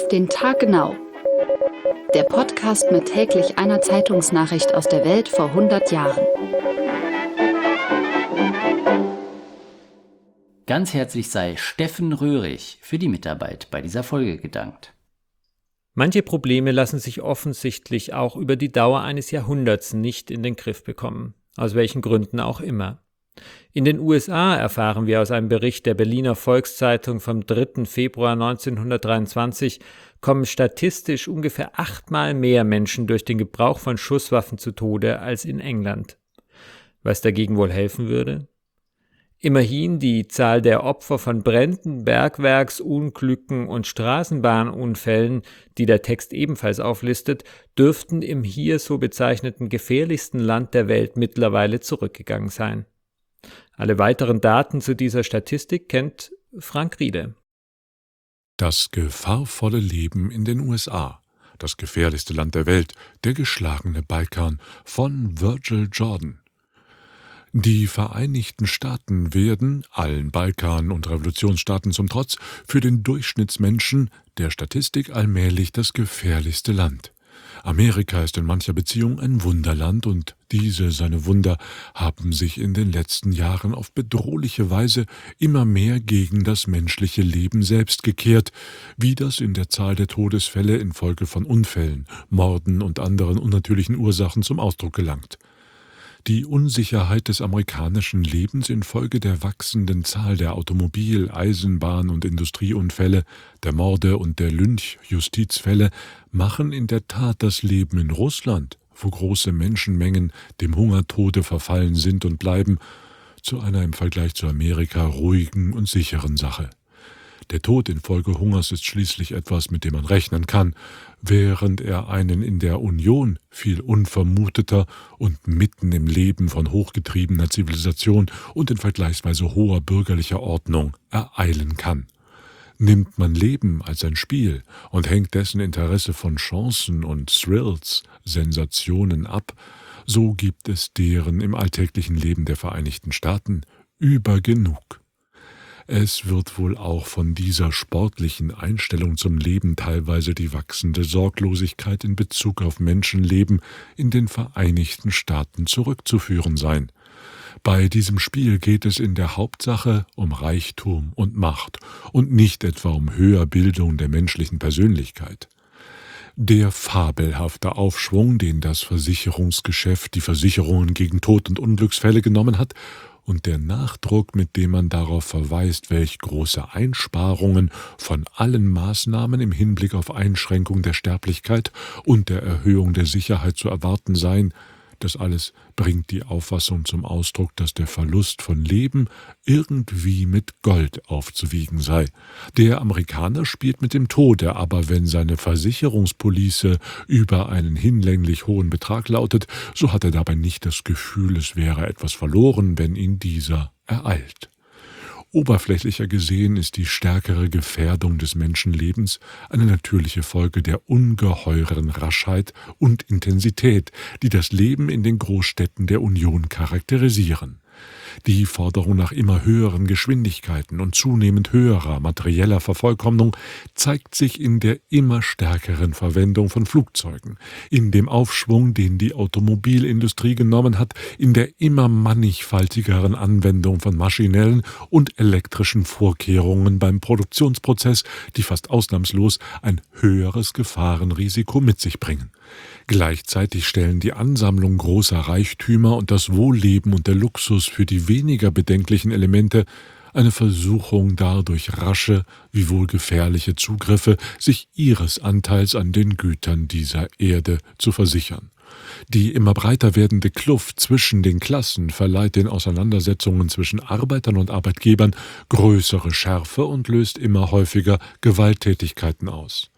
Auf den Tag genau. Der Podcast mit täglich einer Zeitungsnachricht aus der Welt vor 100 Jahren. Ganz herzlich sei Steffen Röhrig für die Mitarbeit bei dieser Folge gedankt. Manche Probleme lassen sich offensichtlich auch über die Dauer eines Jahrhunderts nicht in den Griff bekommen, aus welchen Gründen auch immer. In den USA erfahren wir aus einem Bericht der Berliner Volkszeitung vom 3. Februar 1923, kommen statistisch ungefähr 8-mal mehr Menschen durch den Gebrauch von Schusswaffen zu Tode als in England. Was dagegen wohl helfen würde? Immerhin die Zahl der Opfer von Bränden, Bergwerksunglücken und Straßenbahnunfällen, die der Text ebenfalls auflistet, dürften im hier so bezeichneten gefährlichsten Land der Welt mittlerweile zurückgegangen sein. Alle weiteren Daten zu dieser Statistik kennt Frank Riede. Das gefahrvolle Leben in den USA, das gefährlichste Land der Welt, der geschlagene Balkan von Virgil Jordan. Die Vereinigten Staaten werden, allen Balkan- und Revolutionsstaaten zum Trotz, für den Durchschnittsmenschen der Statistik allmählich das gefährlichste Land. Amerika ist in mancher Beziehung ein Wunderland und seine Wunder haben sich in den letzten Jahren auf bedrohliche Weise immer mehr gegen das menschliche Leben selbst gekehrt, wie das in der Zahl der Todesfälle infolge von Unfällen, Morden und anderen unnatürlichen Ursachen zum Ausdruck gelangt. Die Unsicherheit des amerikanischen Lebens infolge der wachsenden Zahl der Automobil-, Eisenbahn- und Industrieunfälle, der Morde und der Lynchjustizfälle machen in der Tat das Leben in Russland, wo große Menschenmengen dem Hungertode verfallen sind und bleiben, zu einer im Vergleich zu Amerika ruhigen und sicheren Sache. Der Tod infolge Hungers ist schließlich etwas, mit dem man rechnen kann, während er einen in der Union viel unvermuteter und mitten im Leben von hochgetriebener Zivilisation und in vergleichsweise hoher bürgerlicher Ordnung ereilen kann. Nimmt man Leben als ein Spiel und hängt dessen Interesse von Chancen und Thrills, Sensationen ab, so gibt es deren im alltäglichen Leben der Vereinigten Staaten übergenug. Es wird wohl auch von dieser sportlichen Einstellung zum Leben teilweise die wachsende Sorglosigkeit in Bezug auf Menschenleben in den Vereinigten Staaten zurückzuführen sein. Bei diesem Spiel geht es in der Hauptsache um Reichtum und Macht und nicht etwa um Höherbildung der menschlichen Persönlichkeit. Der fabelhafte Aufschwung, den das Versicherungsgeschäft die Versicherungen gegen Tod und Unglücksfälle genommen hat, und der Nachdruck, mit dem man darauf verweist, welch große Einsparungen von allen Maßnahmen im Hinblick auf Einschränkung der Sterblichkeit und der Erhöhung der Sicherheit zu erwarten seien, das alles bringt die Auffassung zum Ausdruck, dass der Verlust von Leben irgendwie mit Gold aufzuwiegen sei. Der Amerikaner spielt mit dem Tode, aber wenn seine Versicherungspolice über einen hinlänglich hohen Betrag lautet, so hat er dabei nicht das Gefühl, es wäre etwas verloren, wenn ihn dieser ereilt. Oberflächlicher gesehen ist die stärkere Gefährdung des Menschenlebens eine natürliche Folge der ungeheuren Raschheit und Intensität, die das Leben in den Großstädten der Union charakterisieren. Die Forderung nach immer höheren Geschwindigkeiten und zunehmend höherer materieller Vervollkommnung zeigt sich in der immer stärkeren Verwendung von Flugzeugen, in dem Aufschwung, den die Automobilindustrie genommen hat, in der immer mannigfaltigeren Anwendung von maschinellen und elektrischen Vorkehrungen beim Produktionsprozess, die fast ausnahmslos ein höheres Gefahrenrisiko mit sich bringen. Gleichzeitig stellen die Ansammlung großer Reichtümer und das Wohlleben und der Luxus für die weniger bedenklichen Elemente eine Versuchung dar, durch rasche, wiewohl gefährliche Zugriffe sich ihres Anteils an den Gütern dieser Erde zu versichern. Die immer breiter werdende Kluft zwischen den Klassen verleiht den Auseinandersetzungen zwischen Arbeitern und Arbeitgebern größere Schärfe und löst immer häufiger Gewalttätigkeiten aus.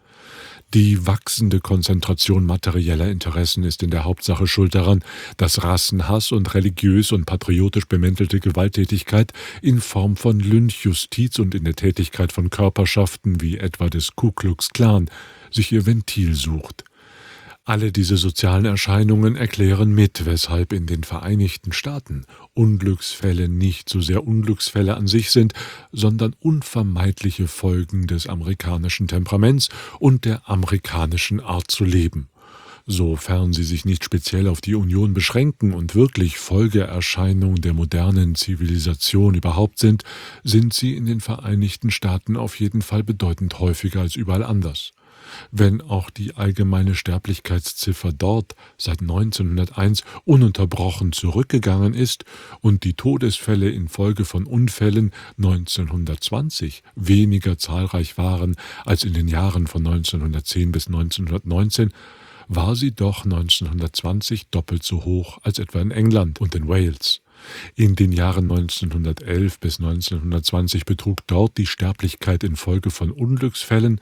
Die wachsende Konzentration materieller Interessen ist in der Hauptsache schuld daran, dass Rassenhass und religiös und patriotisch bemäntelte Gewalttätigkeit in Form von Lynchjustiz und in der Tätigkeit von Körperschaften wie etwa des Ku Klux Klan sich ihr Ventil sucht. Alle diese sozialen Erscheinungen erklären mit, weshalb in den Vereinigten Staaten Unglücksfälle nicht so sehr Unglücksfälle an sich sind, sondern unvermeidliche Folgen des amerikanischen Temperaments und der amerikanischen Art zu leben. Sofern sie sich nicht speziell auf die Union beschränken und wirklich Folgeerscheinungen der modernen Zivilisation überhaupt sind, sind sie in den Vereinigten Staaten auf jeden Fall bedeutend häufiger als überall anders. Wenn auch die allgemeine Sterblichkeitsziffer dort seit 1901 ununterbrochen zurückgegangen ist und die Todesfälle infolge von Unfällen 1920 weniger zahlreich waren als in den Jahren von 1910 bis 1919, war sie doch 1920 doppelt so hoch als etwa in England und in Wales. In den Jahren 1911 bis 1920 betrug dort die Sterblichkeit infolge von Unglücksfällen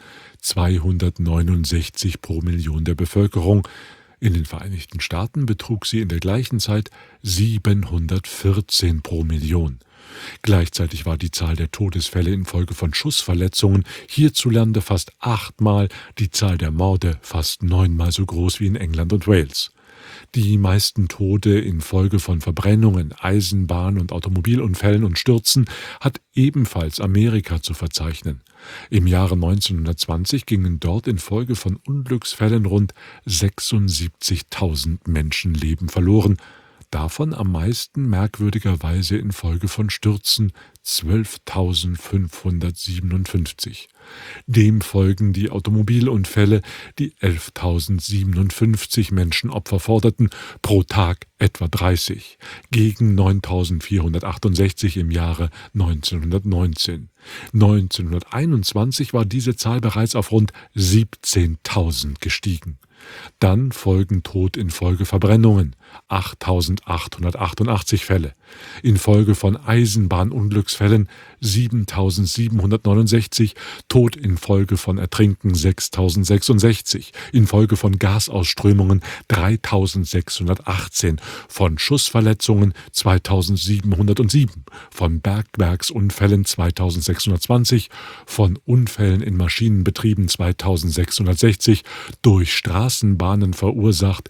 269 pro Million der Bevölkerung. In den Vereinigten Staaten betrug sie in der gleichen Zeit 714 pro Million. Gleichzeitig war die Zahl der Todesfälle infolge von Schussverletzungen hierzulande fast 8-mal, die Zahl der Morde fast 9-mal so groß wie in England und Wales. Die meisten Tode infolge von Verbrennungen, Eisenbahn- und Automobilunfällen und Stürzen hat ebenfalls Amerika zu verzeichnen. Im Jahre 1920 gingen dort infolge von Unglücksfällen rund 76.000 Menschenleben verloren, davon am meisten merkwürdigerweise infolge von Stürzen 12.557. Dem folgen die Automobilunfälle, die 11.057 Menschenopfer forderten, pro Tag etwa 30, gegen 9.468 im Jahre 1919. 1921 war diese Zahl bereits auf rund 17.000 gestiegen. Dann folgen Tod infolge Verbrennungen, 8.888 Fälle, infolge von Eisenbahnunglücksfällen 7.769, Tod infolge von Ertrinken 6.066, infolge von Gasausströmungen 3.618, von Schussverletzungen 2.707, von Bergwerksunfällen 2.620, von Unfällen in Maschinenbetrieben 2.660, durch Straßenbahnen verursacht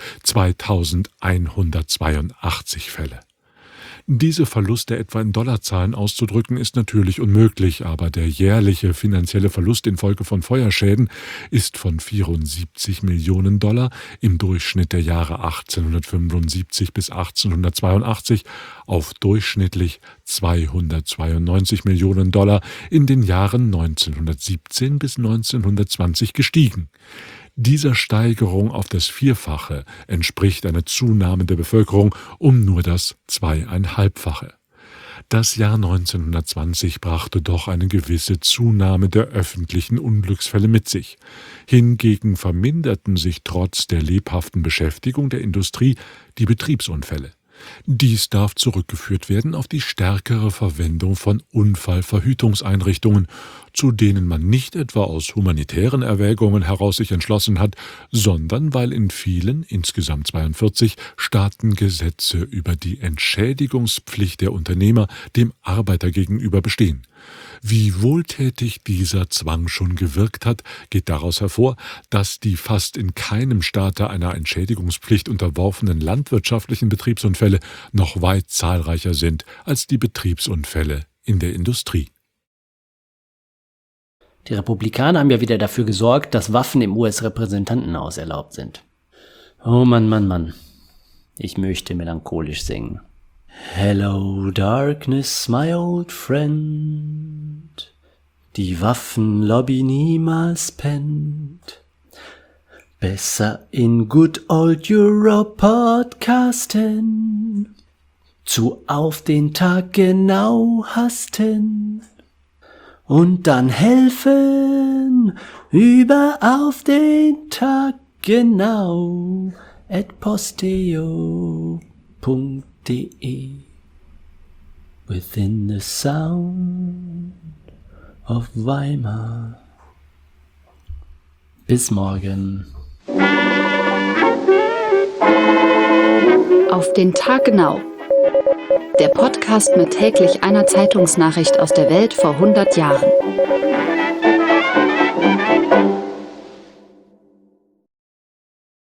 2.182 Fälle. Diese Verluste etwa in Dollarzahlen auszudrücken, ist natürlich unmöglich, aber der jährliche finanzielle Verlust infolge von Feuerschäden ist von 74 Millionen Dollar im Durchschnitt der Jahre 1875 bis 1882 auf durchschnittlich 292 Millionen Dollar in den Jahren 1917 bis 1920 gestiegen. Dieser Steigerung auf das Vierfache entspricht eine Zunahme der Bevölkerung um nur das 2,5-fache. Das Jahr 1920 brachte doch eine gewisse Zunahme der öffentlichen Unglücksfälle mit sich. Hingegen verminderten sich trotz der lebhaften Beschäftigung der Industrie die Betriebsunfälle. Dies darf zurückgeführt werden auf die stärkere Verwendung von Unfallverhütungseinrichtungen, zu denen man nicht etwa aus humanitären Erwägungen heraus sich entschlossen hat, sondern weil in vielen, insgesamt 42, Staaten Gesetze über die Entschädigungspflicht der Unternehmer dem Arbeiter gegenüber bestehen. Wie wohltätig dieser Zwang schon gewirkt hat, geht daraus hervor, dass die fast in keinem Staate einer Entschädigungspflicht unterworfenen landwirtschaftlichen Betriebsunfälle noch weit zahlreicher sind als die Betriebsunfälle in der Industrie. Die Republikaner haben ja wieder dafür gesorgt, dass Waffen im US-Repräsentantenhaus erlaubt sind. Oh Mann, Mann, Mann. Ich möchte melancholisch singen. Hello, darkness, my old friend. Die Waffenlobby niemals pennt. Besser in good old Europe podcasten. Zu auf den Tag genau hasten. Und dann helfen über auf den Tag genau @posteo.de. Within the sound of Weimar. Bis morgen. Auf den Tag genau. Der Podcast mit täglich einer Zeitungsnachricht aus der Welt vor 100 Jahren.